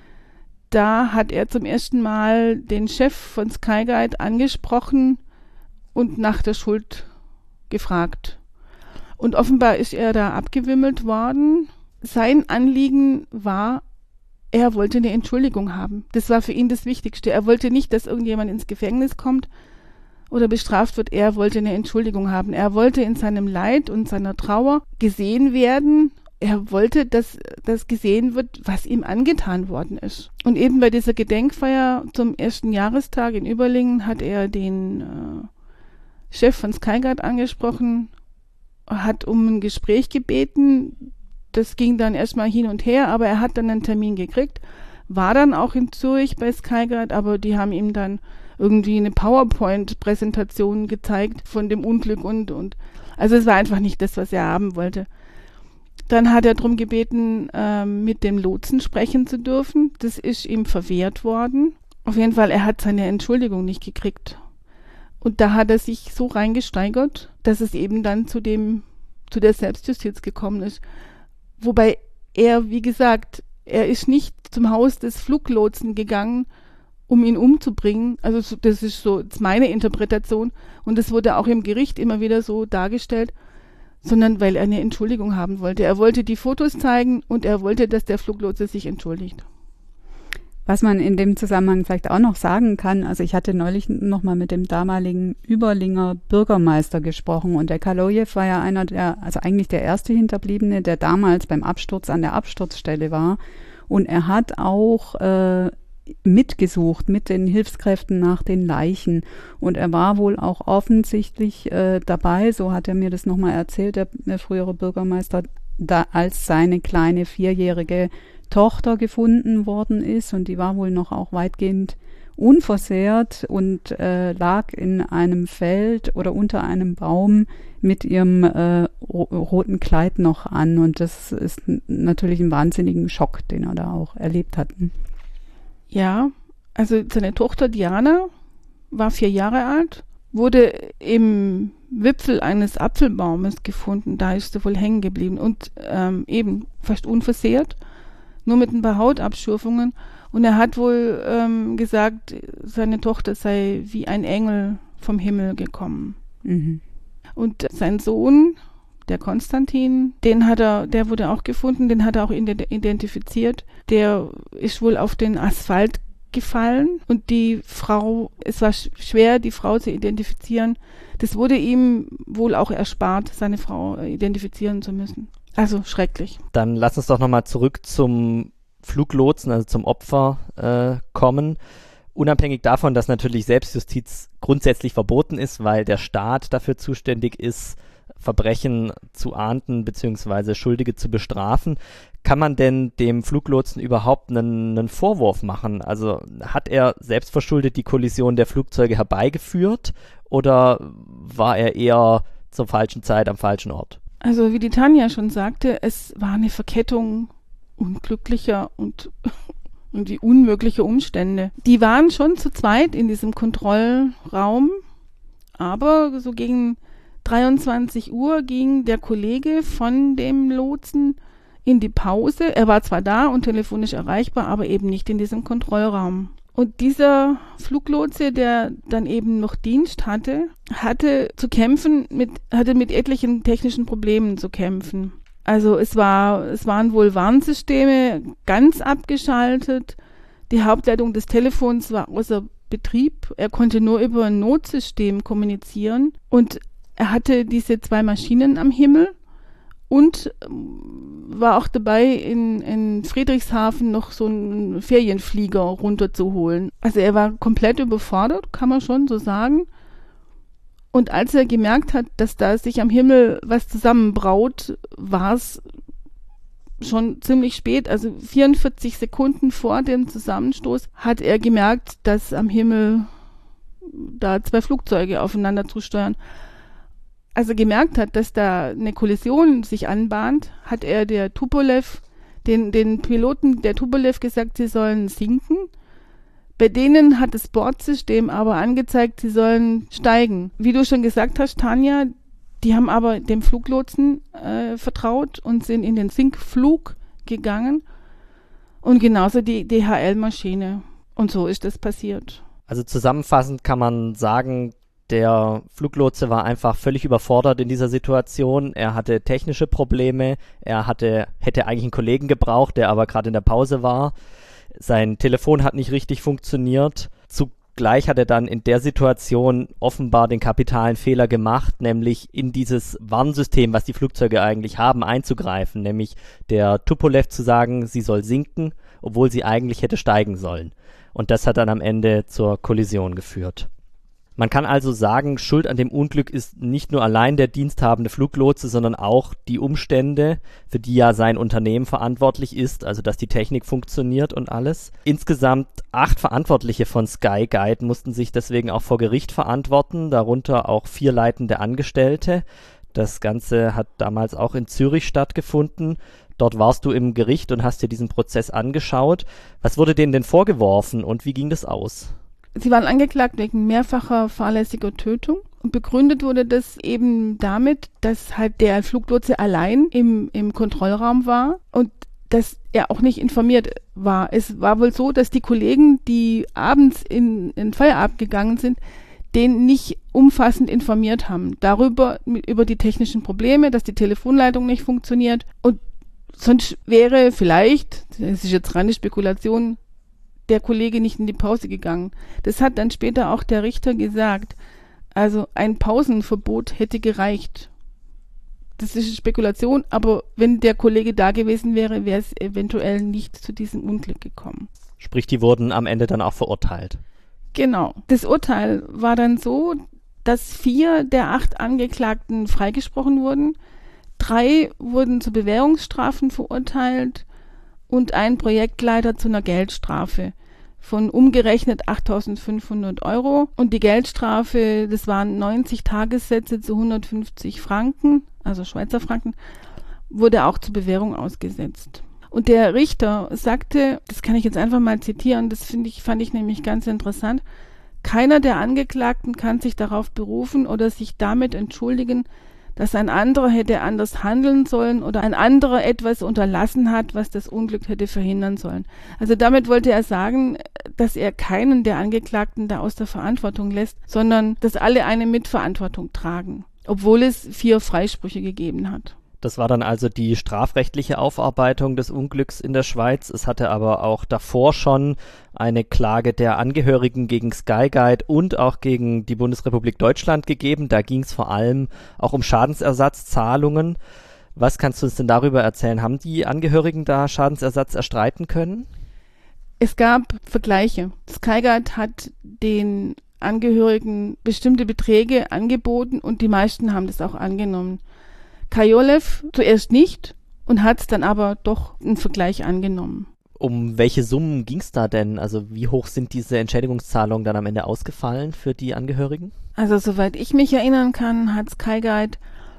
Da hat er zum ersten Mal den Chef von Skyguide angesprochen und nach der Schuld gefragt. Und offenbar ist er da abgewimmelt worden. Sein Anliegen war, er wollte eine Entschuldigung haben. Das war für ihn das Wichtigste. Er wollte nicht, dass irgendjemand ins Gefängnis kommt oder bestraft wird. Er wollte eine Entschuldigung haben. Er wollte in seinem Leid und seiner Trauer gesehen werden. Er wollte, dass das gesehen wird, was ihm angetan worden ist. Und eben bei dieser Gedenkfeier zum 1. Jahrestag in Überlingen hat er den Chef von Skyguide angesprochen, hat um ein Gespräch gebeten. Das ging dann erstmal hin und her, aber er hat dann einen Termin gekriegt, war dann auch in Zürich bei Skyguide, aber die haben ihm dann irgendwie eine PowerPoint-Präsentation gezeigt von dem Unglück und. Also es war einfach nicht das, was er haben wollte. Dann hat er darum gebeten, mit dem Lotsen sprechen zu dürfen. Das ist ihm verwehrt worden. Auf jeden Fall, er hat seine Entschuldigung nicht gekriegt. Und da hat er sich so reingesteigert, dass es eben dann zu der Selbstjustiz gekommen ist. Wobei er, wie gesagt, er ist nicht zum Haus des Fluglotsen gegangen, um ihn umzubringen. Also das ist meine Interpretation. Und das wurde auch im Gericht immer wieder so dargestellt, sondern weil er eine Entschuldigung haben wollte. Er wollte die Fotos zeigen und er wollte, dass der Fluglotse sich entschuldigt. Was man in dem Zusammenhang vielleicht auch noch sagen kann, also ich hatte neulich noch mal mit dem damaligen Überlinger Bürgermeister gesprochen und der Kalojew war ja also eigentlich der erste Hinterbliebene, der damals beim Absturz an der Absturzstelle war, und er hat auch mitgesucht mit den Hilfskräften nach den Leichen, und er war wohl auch offensichtlich dabei, so hat er mir das nochmal erzählt, der frühere Bürgermeister, da als seine kleine 4-jährige Tochter gefunden worden ist, und die war wohl noch auch weitgehend unversehrt und lag in einem Feld oder unter einem Baum mit ihrem roten Kleid noch an, und das ist natürlich ein wahnsinnigen Schock, den er da auch erlebt hat. Ja, also seine Tochter Diana war 4 Jahre alt, wurde im Wipfel eines Apfelbaumes gefunden, da ist sie wohl hängen geblieben und eben fast unversehrt, nur mit ein paar Hautabschürfungen. Und er hat wohl gesagt, seine Tochter sei wie ein Engel vom Himmel gekommen. Mhm. Und sein Sohn, der Konstantin, der wurde auch gefunden, den hat er auch identifiziert. Der ist wohl auf den Asphalt gefallen und die Frau, es war schwer, die Frau zu identifizieren. Das wurde ihm wohl auch erspart, seine Frau identifizieren zu müssen. Also schrecklich. Dann lass uns doch nochmal zurück zum Fluglotsen, also zum Opfer kommen. Unabhängig davon, dass natürlich Selbstjustiz grundsätzlich verboten ist, weil der Staat dafür zuständig ist, Verbrechen zu ahnden bzw. Schuldige zu bestrafen, kann man denn dem Fluglotsen überhaupt einen Vorwurf machen? Also hat er selbstverschuldet die Kollision der Flugzeuge herbeigeführt oder war er eher zur falschen Zeit am falschen Ort? Also wie die Tanja schon sagte, es war eine Verkettung unglücklicher und die unmögliche Umstände. Die waren schon zu zweit in diesem Kontrollraum, aber so gegen 23 Uhr ging der Kollege von dem Lotsen in die Pause. Er war zwar da und telefonisch erreichbar, aber eben nicht in diesem Kontrollraum. Und dieser Fluglotse, der dann eben noch Dienst hatte mit etlichen technischen Problemen zu kämpfen. Also es waren wohl Warnsysteme ganz abgeschaltet. Die Hauptleitung des Telefons war außer Betrieb. Er konnte nur über ein Notsystem kommunizieren. Und er hatte diese 2 Maschinen am Himmel und war auch dabei, in Friedrichshafen noch so einen Ferienflieger runterzuholen. Also er war komplett überfordert, kann man schon so sagen. Und als er gemerkt hat, dass da sich am Himmel was zusammenbraut, war es schon ziemlich spät. Also 44 Sekunden vor dem Zusammenstoß hat er gemerkt, dass am Himmel da 2 Flugzeuge aufeinander zusteuern. Als er gemerkt hat, dass da eine Kollision sich anbahnt, hat er den Piloten der Tupolev gesagt, sie sollen sinken. Bei denen hat das Bordsystem aber angezeigt, sie sollen steigen. Wie du schon gesagt hast, Tanja, die haben aber dem Fluglotsen vertraut und sind in den Sinkflug gegangen. Und genauso die DHL-Maschine. Und so ist das passiert. Also zusammenfassend kann man sagen, der Fluglotse war einfach völlig überfordert in dieser Situation. Er hatte technische Probleme. Er hätte eigentlich einen Kollegen gebraucht, der aber gerade in der Pause war. Sein Telefon hat nicht richtig funktioniert. Zugleich hat er dann in der Situation offenbar den kapitalen Fehler gemacht, nämlich in dieses Warnsystem, was die Flugzeuge eigentlich haben, einzugreifen. Nämlich der Tupolev zu sagen, sie soll sinken, obwohl sie eigentlich hätte steigen sollen. Und das hat dann am Ende zur Kollision geführt. Man kann also sagen, Schuld an dem Unglück ist nicht nur allein der diensthabende Fluglotse, sondern auch die Umstände, für die ja sein Unternehmen verantwortlich ist, also dass die Technik funktioniert und alles. Insgesamt 8 Verantwortliche von Skyguide mussten sich deswegen auch vor Gericht verantworten, darunter auch 4 leitende Angestellte. Das Ganze hat damals auch in Zürich stattgefunden. Dort warst du im Gericht und hast dir diesen Prozess angeschaut. Was wurde denen denn vorgeworfen und wie ging das aus? Sie waren angeklagt wegen mehrfacher fahrlässiger Tötung. Und begründet wurde das eben damit, dass halt der Fluglotse allein im Kontrollraum war und dass er auch nicht informiert war. Es war wohl so, dass die Kollegen, die abends in Feierabend gegangen sind, den nicht umfassend informiert haben. Über die technischen Probleme, dass die Telefonleitung nicht funktioniert. Und sonst wäre vielleicht, das ist jetzt reine Spekulation, der Kollege nicht in die Pause gegangen. Das hat dann später auch der Richter gesagt. Also ein Pausenverbot hätte gereicht. Das ist eine Spekulation, aber wenn der Kollege da gewesen wäre, wäre es eventuell nicht zu diesem Unglück gekommen. Sprich, die wurden am Ende dann auch verurteilt. Genau. Das Urteil war dann so, dass 4 der 8 Angeklagten freigesprochen wurden, 3 wurden zu Bewährungsstrafen verurteilt und ein Projektleiter zu einer Geldstrafe von umgerechnet 8.500 Euro. Und die Geldstrafe, das waren 90 Tagessätze zu 150 Franken, also Schweizer Franken, wurde auch zur Bewährung ausgesetzt. Und der Richter sagte, das kann ich jetzt einfach mal zitieren, das fand ich nämlich ganz interessant, keiner der Angeklagten kann sich darauf berufen oder sich damit entschuldigen, dass ein anderer hätte anders handeln sollen oder ein anderer etwas unterlassen hat, was das Unglück hätte verhindern sollen. Also damit wollte er sagen, dass er keinen der Angeklagten da aus der Verantwortung lässt, sondern dass alle eine Mitverantwortung tragen, obwohl es 4 Freisprüche gegeben hat. Das war dann also die strafrechtliche Aufarbeitung des Unglücks in der Schweiz. Es hatte aber auch davor schon eine Klage der Angehörigen gegen Skyguide und auch gegen die Bundesrepublik Deutschland gegeben. Da ging es vor allem auch um Schadensersatzzahlungen. Was kannst du uns denn darüber erzählen? Haben die Angehörigen da Schadensersatz erstreiten können? Es gab Vergleiche. Skyguide hat den Angehörigen bestimmte Beträge angeboten und die meisten haben das auch angenommen. Kajolev zuerst nicht und hat es dann aber doch einen Vergleich angenommen. Um welche Summen ging es da denn? Also wie hoch sind diese Entschädigungszahlungen dann am Ende ausgefallen für die Angehörigen? Also soweit ich mich erinnern kann, hat Skyguide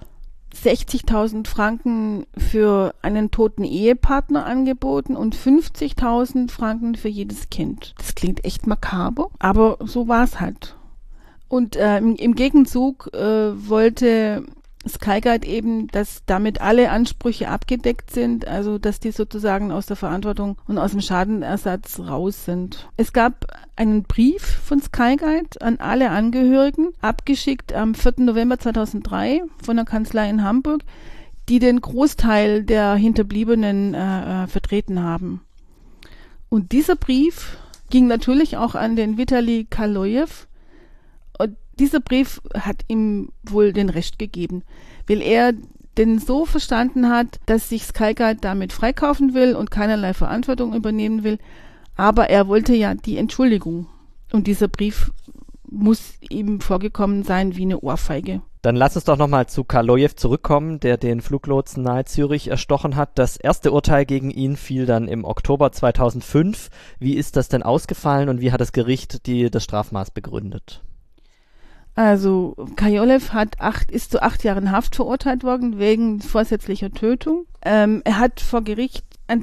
60.000 Franken für einen toten Ehepartner angeboten und 50.000 Franken für jedes Kind. Das klingt echt makaber, aber so war es halt. Und im Gegenzug wollte Skyguide eben, dass damit alle Ansprüche abgedeckt sind, also dass die sozusagen aus der Verantwortung und aus dem Schadenersatz raus sind. Es gab einen Brief von Skyguide an alle Angehörigen, abgeschickt am 4. November 2003 von der Kanzlei in Hamburg, die den Großteil der Hinterbliebenen vertreten haben. Und dieser Brief ging natürlich auch an den Vitali Kaloyev. Und dieser Brief hat ihm wohl den Rest gegeben, weil er den so verstanden hat, dass sich Skyguide damit freikaufen will und keinerlei Verantwortung übernehmen will. Aber er wollte ja die Entschuldigung. Und dieser Brief muss ihm vorgekommen sein wie eine Ohrfeige. Dann lass uns doch nochmal zu Kaloyev zurückkommen, der den Fluglotsen nahe Zürich erstochen hat. Das erste Urteil gegen ihn fiel dann im Oktober 2005. Wie ist das denn ausgefallen und wie hat das Gericht das Strafmaß begründet? Also Kajolev ist zu 8 Jahren Haft verurteilt worden wegen vorsätzlicher Tötung. Er hat vor Gericht eine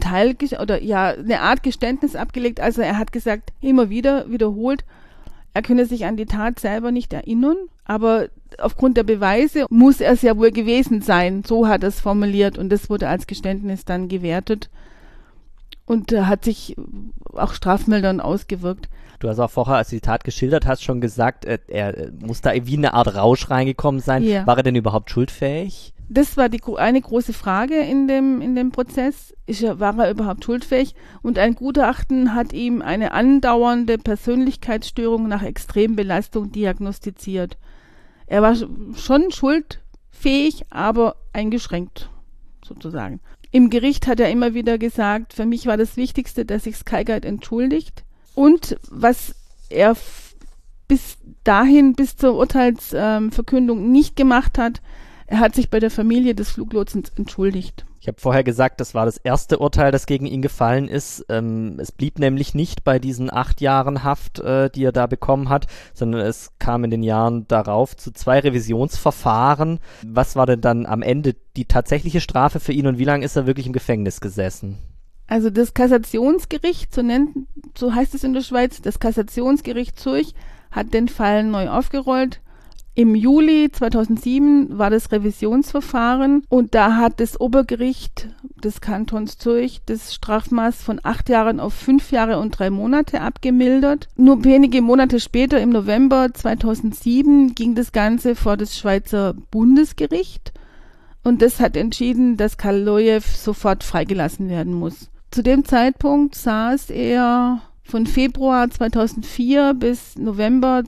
Art Geständnis abgelegt. Also er hat gesagt, immer wieder wiederholt, er könne sich an die Tat selber nicht erinnern, aber aufgrund der Beweise muss er es ja wohl gewesen sein. So hat er es formuliert und das wurde als Geständnis dann gewertet und hat sich auch strafmildernd ausgewirkt. Du hast auch vorher, als du die Tat geschildert hast, schon gesagt, er muss da wie eine Art Rausch reingekommen sein. Ja. War er denn überhaupt schuldfähig? Das war eine große Frage in dem Prozess. War er überhaupt schuldfähig? Und ein Gutachten hat ihm eine andauernde Persönlichkeitsstörung nach Extrembelastung diagnostiziert. Er war schon schuldfähig, aber eingeschränkt, sozusagen. Im Gericht hat er immer wieder gesagt, für mich war das Wichtigste, dass sich Skyguide entschuldigt. Und was er bis zur Urteilsverkündung nicht gemacht hat, er hat sich bei der Familie des Fluglotsens entschuldigt. Ich habe vorher gesagt, das war das erste Urteil, das gegen ihn gefallen ist. Es blieb nämlich nicht bei diesen 8 Jahren Haft, die er da bekommen hat, sondern es kam in den Jahren darauf zu 2 Revisionsverfahren. Was war denn dann am Ende die tatsächliche Strafe für ihn und wie lange ist er wirklich im Gefängnis gesessen? Also das Kassationsgericht, so heißt es in der Schweiz, das Kassationsgericht Zürich hat den Fall neu aufgerollt. Im Juli 2007 war das Revisionsverfahren und da hat das Obergericht des Kantons Zürich das Strafmaß von 8 Jahren auf 5 Jahre und 3 Monate abgemildert. Nur wenige Monate später, im November 2007, ging das Ganze vor das Schweizer Bundesgericht und das hat entschieden, dass Kaloyev sofort freigelassen werden muss. Zu dem Zeitpunkt saß er von Februar 2004 bis November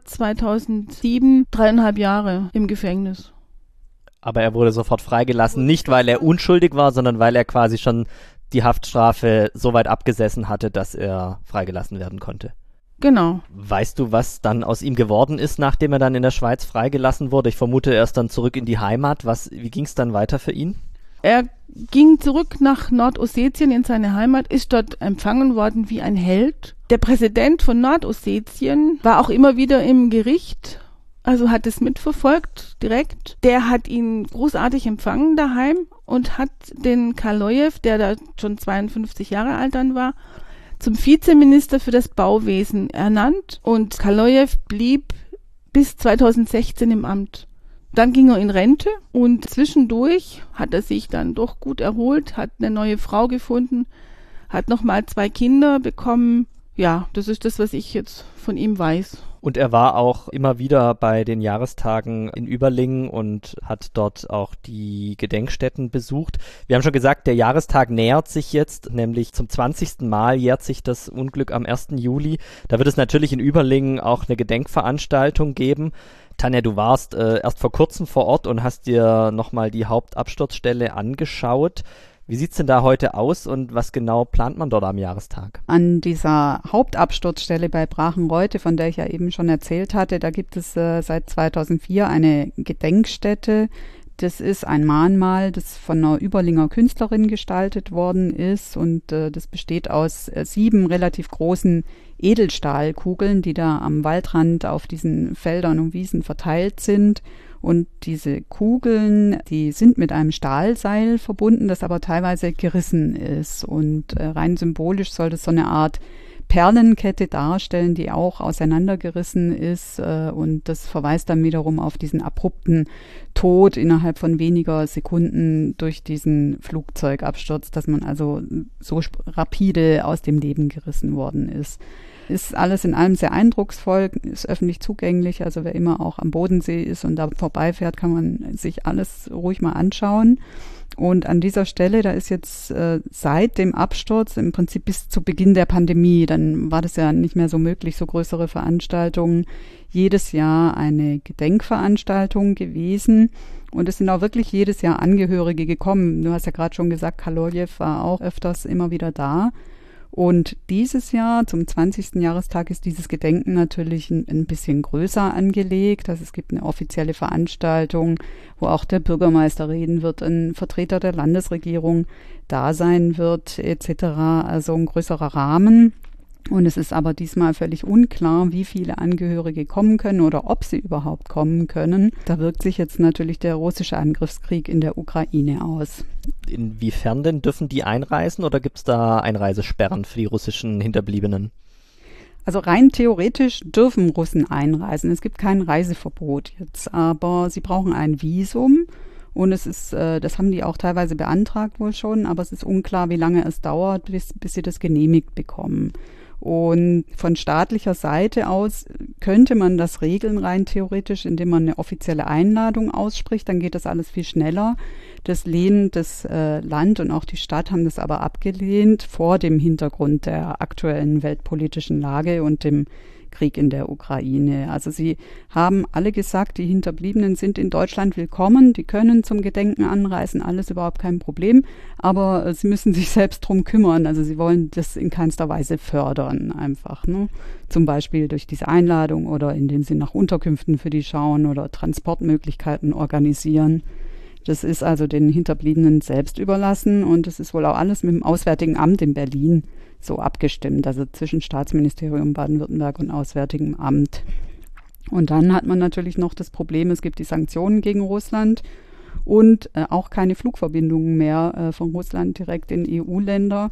2007 3,5 Jahre im Gefängnis. Aber er wurde sofort freigelassen, nicht weil er unschuldig war, sondern weil er quasi schon die Haftstrafe so weit abgesessen hatte, dass er freigelassen werden konnte. Genau. Weißt du, was dann aus ihm geworden ist, nachdem er dann in der Schweiz freigelassen wurde? Ich vermute, er ist dann zurück in die Heimat. Wie ging es dann weiter für ihn? Er ging zurück nach Nordossetien in seine Heimat, ist dort empfangen worden wie ein Held. Der Präsident von Nordossetien war auch immer wieder im Gericht, also hat es mitverfolgt direkt. Der hat ihn großartig empfangen daheim und hat den Kaloyev, der da schon 52 Jahre alt dann war, zum Vizeminister für das Bauwesen ernannt. Und Kaloyev blieb bis 2016 im Amt. Dann ging er in Rente und zwischendurch hat er sich dann doch gut erholt, hat eine neue Frau gefunden, hat nochmal 2 Kinder bekommen. Ja, das ist das, was ich jetzt von ihm weiß. Und er war auch immer wieder bei den Jahrestagen in Überlingen und hat dort auch die Gedenkstätten besucht. Wir haben schon gesagt, der Jahrestag nähert sich jetzt, nämlich zum 20. Mal jährt sich das Unglück am 1. Juli. Da wird es natürlich in Überlingen auch eine Gedenkveranstaltung geben. Tanja, du warst erst vor kurzem vor Ort und hast dir nochmal die Hauptabsturzstelle angeschaut. Wie sieht's denn da heute aus und was genau plant man dort am Jahrestag? An dieser Hauptabsturzstelle bei Brachenreute, von der ich ja eben schon erzählt hatte, da gibt es seit 2004 eine Gedenkstätte. Das ist ein Mahnmal, das von einer Überlinger Künstlerin gestaltet worden ist und das besteht aus 7 relativ großen Edelstahlkugeln, die da am Waldrand auf diesen Feldern und Wiesen verteilt sind. Und diese Kugeln, die sind mit einem Stahlseil verbunden, das aber teilweise gerissen ist. Und rein symbolisch soll das so eine Art Perlenkette darstellen, die auch auseinandergerissen ist. Und das verweist dann wiederum auf diesen abrupten Tod innerhalb von weniger Sekunden durch diesen Flugzeugabsturz, dass man also so rapide aus dem Leben gerissen worden ist. Ist alles in allem sehr eindrucksvoll, ist öffentlich zugänglich, also wer immer auch am Bodensee ist und da vorbeifährt, kann man sich alles ruhig mal anschauen. Und an dieser Stelle, da ist jetzt seit dem Absturz, im Prinzip bis zu Beginn der Pandemie, dann war das ja nicht mehr so möglich, so größere Veranstaltungen, jedes Jahr eine Gedenkveranstaltung gewesen. Und es sind auch wirklich jedes Jahr Angehörige gekommen. Du hast ja gerade schon gesagt, Kaloyev war auch öfters immer wieder da. Und dieses Jahr, zum 20. Jahrestag, ist dieses Gedenken natürlich ein bisschen größer angelegt. Also es gibt eine offizielle Veranstaltung, wo auch der Bürgermeister reden wird, ein Vertreter der Landesregierung da sein wird, etc. Also ein größerer Rahmen. Und es ist aber diesmal völlig unklar, wie viele Angehörige kommen können oder ob sie überhaupt kommen können. Da wirkt sich jetzt natürlich der russische Angriffskrieg in der Ukraine aus. Inwiefern denn dürfen die einreisen oder gibt es da Einreisesperren für die russischen Hinterbliebenen? Also rein theoretisch dürfen Russen einreisen. Es gibt kein Reiseverbot jetzt, aber sie brauchen ein Visum. Und es ist, das haben die auch teilweise beantragt wohl schon, aber es ist unklar, wie lange es dauert, bis sie das genehmigt bekommen. Und von staatlicher Seite aus könnte man das regeln rein theoretisch, indem man eine offizielle Einladung ausspricht, dann geht das alles viel schneller. Das Land und auch die Stadt haben das aber abgelehnt vor dem Hintergrund der aktuellen weltpolitischen Lage und dem Krieg in der Ukraine. Also sie haben alle gesagt, die Hinterbliebenen sind in Deutschland willkommen, die können zum Gedenken anreisen, alles überhaupt kein Problem, aber sie müssen sich selbst drum kümmern. Also sie wollen das in keinster Weise fördern einfach, ne? Zum Beispiel durch diese Einladung oder indem sie nach Unterkünften für die schauen oder Transportmöglichkeiten organisieren. Das ist also den Hinterbliebenen selbst überlassen und das ist wohl auch alles mit dem Auswärtigen Amt in Berlin so abgestimmt, also zwischen Staatsministerium Baden-Württemberg und Auswärtigem Amt. Und dann hat man natürlich noch das Problem, es gibt die Sanktionen gegen Russland und auch keine Flugverbindungen mehr von Russland direkt in EU-Länder.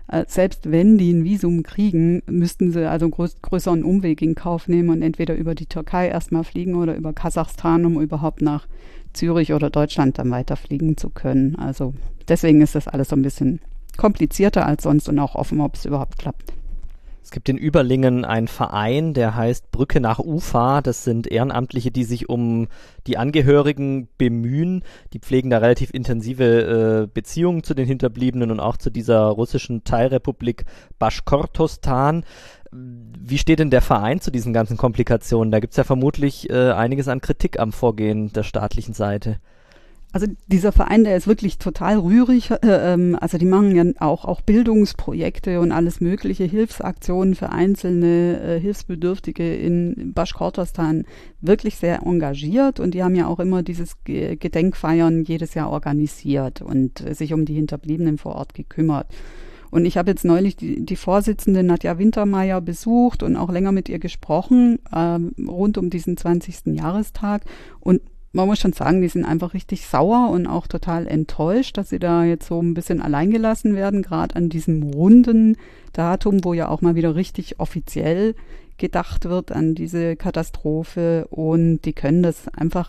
Selbst wenn die ein Visum kriegen, müssten sie also einen größeren Umweg in Kauf nehmen und entweder über die Türkei erstmal fliegen oder über Kasachstan, um überhaupt nach Zürich oder Deutschland dann weiterfliegen zu können. Also deswegen ist das alles so ein bisschen komplizierter als sonst und auch offen, ob es überhaupt klappt. Es gibt in Überlingen einen Verein, der heißt Brücke nach Ufa. Das sind Ehrenamtliche, die sich um die Angehörigen bemühen. Die pflegen da relativ intensive Beziehungen zu den Hinterbliebenen und auch zu dieser russischen Teilrepublik Baschkortostan. Wie steht denn der Verein zu diesen ganzen Komplikationen? Da gibt es ja vermutlich einiges an Kritik am Vorgehen der staatlichen Seite. Also dieser Verein, der ist wirklich total rührig. Also die machen ja auch Bildungsprojekte und alles mögliche, Hilfsaktionen für einzelne Hilfsbedürftige in Baschkortostan, wirklich sehr engagiert. Und die haben ja auch immer dieses Gedenkfeiern jedes Jahr organisiert und sich um die Hinterbliebenen vor Ort gekümmert. Und ich habe jetzt neulich die Vorsitzende Nadja Wintermeyer besucht und auch länger mit ihr gesprochen, rund um diesen 20. Jahrestag. Und man muss schon sagen, die sind einfach richtig sauer und auch total enttäuscht, dass sie da jetzt so ein bisschen alleingelassen werden, gerade an diesem runden Datum, wo ja auch mal wieder richtig offiziell gedacht wird an diese Katastrophe. Und die können das einfach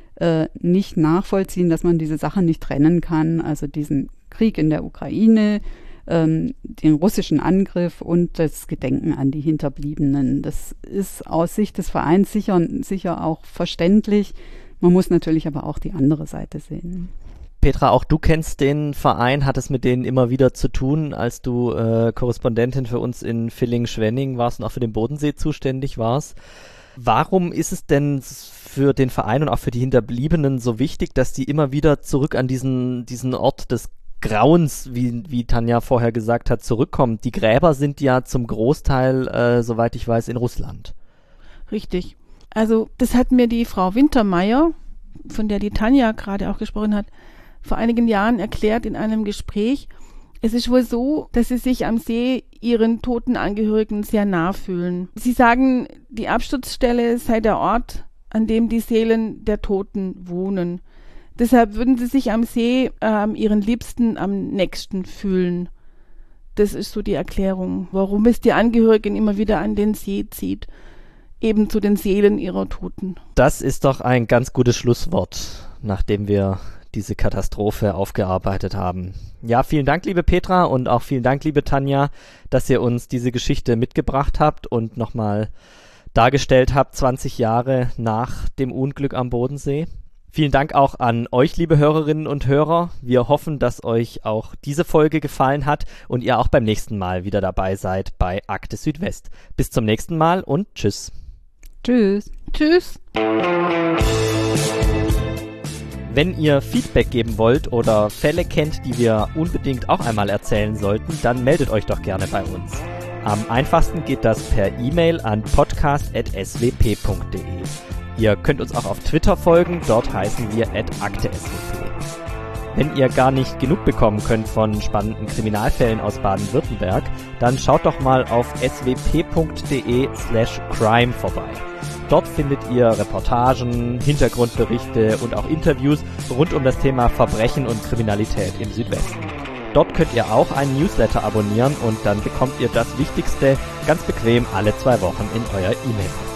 nicht nachvollziehen, dass man diese Sachen nicht trennen kann. Also diesen Krieg in der Ukraine, den russischen Angriff und das Gedenken an die Hinterbliebenen. Das ist aus Sicht des Vereins sicher auch verständlich. Man muss natürlich aber auch die andere Seite sehen. Petra, auch du kennst den Verein, hattest mit denen immer wieder zu tun, als du Korrespondentin für uns in Villingen-Schwenning warst und auch für den Bodensee zuständig warst. Warum ist es denn für den Verein und auch für die Hinterbliebenen so wichtig, dass die immer wieder zurück an diesen Ort des Grauens, wie Tanja vorher gesagt hat, zurückkommen? Die Gräber sind ja zum Großteil, soweit ich weiß, in Russland. Richtig. Also das hat mir die Frau Wintermeyer, von der die Tanja gerade auch gesprochen hat, vor einigen Jahren erklärt in einem Gespräch. Es ist wohl so, dass sie sich am See ihren toten Angehörigen sehr nah fühlen. Sie sagen, die Absturzstelle sei der Ort, an dem die Seelen der Toten wohnen. Deshalb würden sie sich am See ihren Liebsten am nächsten fühlen. Das ist so die Erklärung, warum es die Angehörigen immer wieder an den See zieht. Eben zu den Seelen ihrer Toten. Das ist doch ein ganz gutes Schlusswort, nachdem wir diese Katastrophe aufgearbeitet haben. Ja, vielen Dank, liebe Petra, und auch vielen Dank, liebe Tanja, dass ihr uns diese Geschichte mitgebracht habt und nochmal dargestellt habt, 20 Jahre nach dem Unglück am Bodensee. Vielen Dank auch an euch, liebe Hörerinnen und Hörer. Wir hoffen, dass euch auch diese Folge gefallen hat und ihr auch beim nächsten Mal wieder dabei seid bei Akte Südwest. Bis zum nächsten Mal und tschüss. Tschüss. Tschüss. Wenn ihr Feedback geben wollt oder Fälle kennt, die wir unbedingt auch einmal erzählen sollten, dann meldet euch doch gerne bei uns. Am einfachsten geht das per E-Mail an podcast@swp.de. Ihr könnt uns auch auf Twitter folgen, dort heißen wir @akte_swp. Wenn ihr gar nicht genug bekommen könnt von spannenden Kriminalfällen aus Baden-Württemberg, dann schaut doch mal auf swp.de/crime vorbei. Dort findet ihr Reportagen, Hintergrundberichte und auch Interviews rund um das Thema Verbrechen und Kriminalität im Südwesten. Dort könnt ihr auch einen Newsletter abonnieren und dann bekommt ihr das Wichtigste ganz bequem alle 2 Wochen in euer E-Mail-Postfach.